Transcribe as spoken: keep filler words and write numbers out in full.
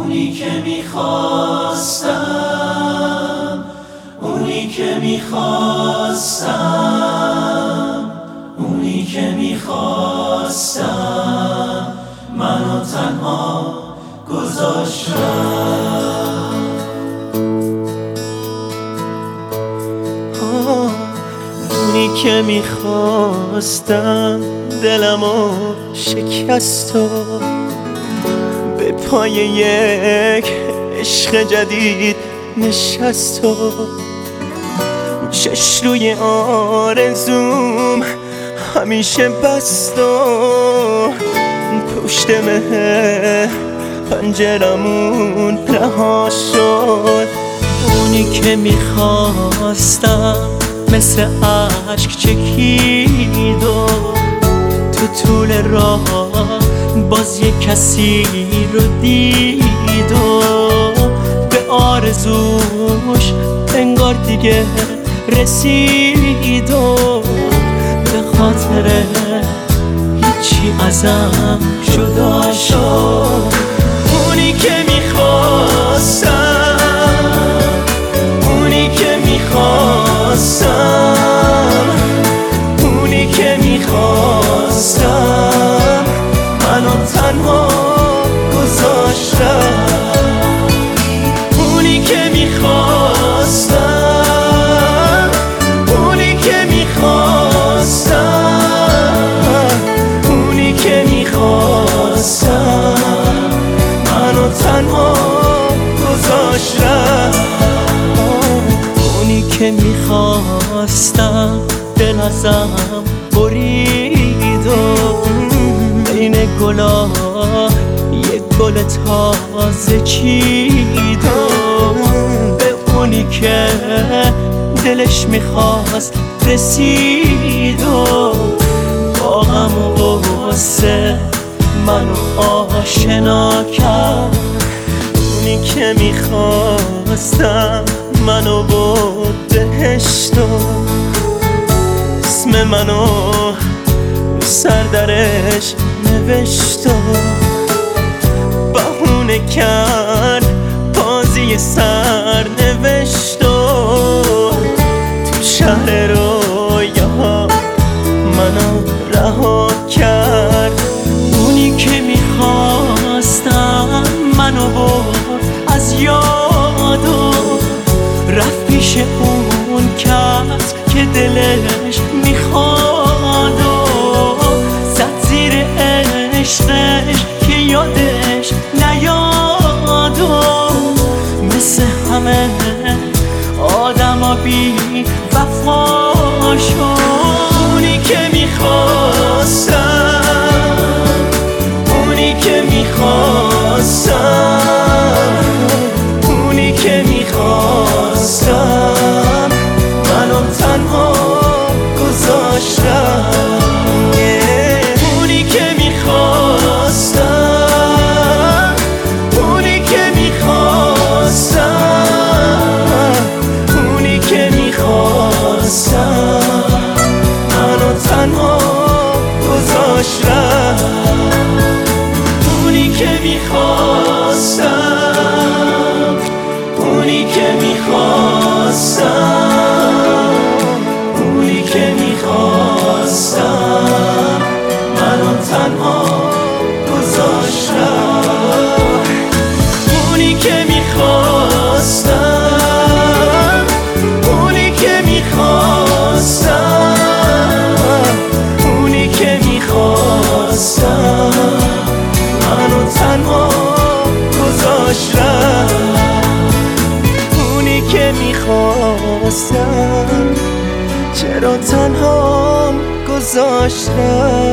اونی که میخواستم، اونی که میخواستم، اونی که میخواستم منو تنها گذاشتم. اونی که میخواستم دلمو شکست و به پای یک عشق جدید نشست و چش روی آرزوم همیشه بست و پشت مه پنجرمون رها شد. اونی که میخواستم مثل عشق چکید و تو طول راه باز یک کسی رو دید و به آرزوش انگار دیگه رسید و به خاطر هیچی ازم جدا شد. اونی که میخواستم، اونی که میخواستم، اونی که میخواستم منو تنها گذاشتم. اونی که میخواستم، اونی که میخواستم، اونی که میخواستم منو تنها گذاشتم. اونی که میخواستم دل ازم برید و بین گلا یک گل تازه چید و به اونی که دلش میخواست رسید و با غم و غصه منو آشنا کرد. اونی که میخواستم منو برد بهشت و اسم منو سر درش نوشت و بهونه کرد بازی سر نوشت و تو شهر رویا منو رها کرد. اونی که میخواستم منو برد از یاد و رفت پیش اون کس که دلش میخواد و زد زیر عشقش که یادش نیاد و مثل همه آدم بی وفا شد. اونی که میخواستم، اونی که میخواستم، اونی که میخواستم منو تنها گذاشتم. اونی که میخواستم، اونی که میخواستم، اونی که میخواستم منو تنها گذاشتم. اونی که میخواستم، اونی که میخواستم، اونی که میخواستم منو تنها گذاشتم. اونی که میخواستم، اونی که میخواستم، اونی که میخواستم منو تنها گذاشتم. اونی که میخواستم چرا تنها گذاشتم.